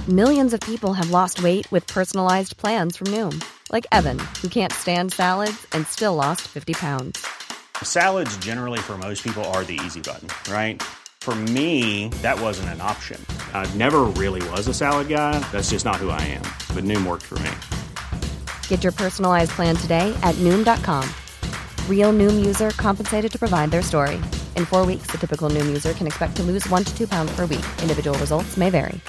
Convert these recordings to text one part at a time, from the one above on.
Millions of people have lost weight with personalized plans from Noom. Like Evan, who can't stand salads and still lost 50 pounds. Salads generally for most people are the easy button, right? For me, that wasn't an option. I never really was a salad guy. That's just not who I am. But Noom worked for me. Get your personalized plan today at Noom.com. Real Noom user compensated to provide their story. In 4 weeks, the typical Noom user can expect to lose 1 to 2 pounds per week. Individual results may vary.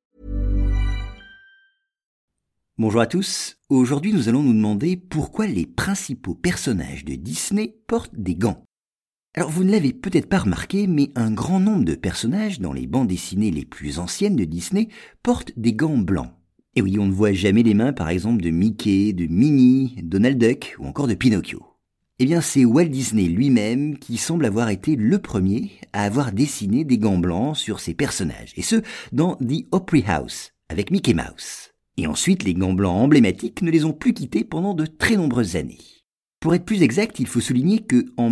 Bonjour à tous, aujourd'hui nous allons nous demander pourquoi les principaux personnages de Disney portent des gants. Alors vous ne l'avez peut-être pas remarqué, mais un grand nombre de personnages dans les bandes dessinées les plus anciennes de Disney portent des gants blancs. Et oui, on ne voit jamais les mains par exemple de Mickey, de Minnie, Donald Duck ou encore de Pinocchio. Eh bien c'est Walt Disney lui-même qui semble avoir été le premier à avoir dessiné des gants blancs sur ses personnages, et ce dans The Opry House avec Mickey Mouse. Et ensuite, les gants blancs emblématiques ne les ont plus quittés pendant de très nombreuses années. Pour être plus exact, il faut souligner que en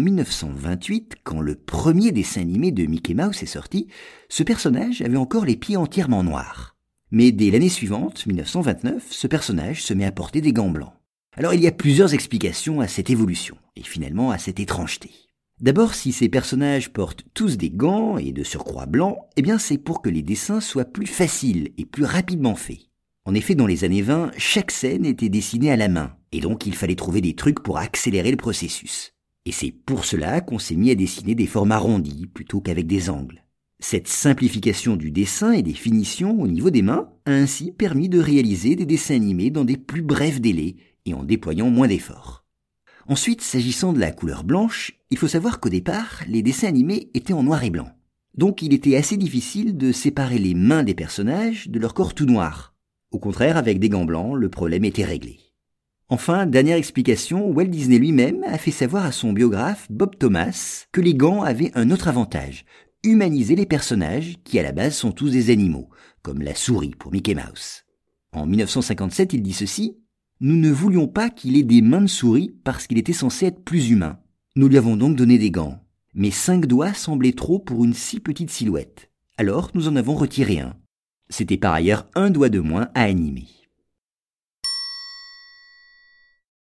1928, quand le premier dessin animé de Mickey Mouse est sorti, ce personnage avait encore les pieds entièrement noirs. Mais dès l'année suivante, 1929, ce personnage se met à porter des gants blancs. Alors il y a plusieurs explications à cette évolution, et finalement à cette étrangeté. D'abord, si ces personnages portent tous des gants et de surcroît blancs, eh bien c'est pour que les dessins soient plus faciles et plus rapidement faits. En effet, dans les années 20, chaque scène était dessinée à la main, et donc il fallait trouver des trucs pour accélérer le processus. Et c'est pour cela qu'on s'est mis à dessiner des formes arrondis plutôt qu'avec des angles. Cette simplification du dessin et des finitions au niveau des mains a ainsi permis de réaliser des dessins animés dans des plus brefs délais et en déployant moins d'efforts. Ensuite, s'agissant de la couleur blanche, il faut savoir qu'au départ, les dessins animés étaient en noir et blanc. Donc il était assez difficile de séparer les mains des personnages de leur corps tout noir. Au contraire, avec des gants blancs, le problème était réglé. Enfin, dernière explication, Walt Disney lui-même a fait savoir à son biographe Bob Thomas que les gants avaient un autre avantage, humaniser les personnages qui à la base sont tous des animaux, comme la souris pour Mickey Mouse. En 1957, il dit ceci: « Nous ne voulions pas qu'il ait des mains de souris parce qu'il était censé être plus humain. Nous lui avons donc donné des gants. Mais 5 doigts semblaient trop pour une si petite silhouette. Alors nous en avons retiré un. C'était par ailleurs un doigt de moins à animer. »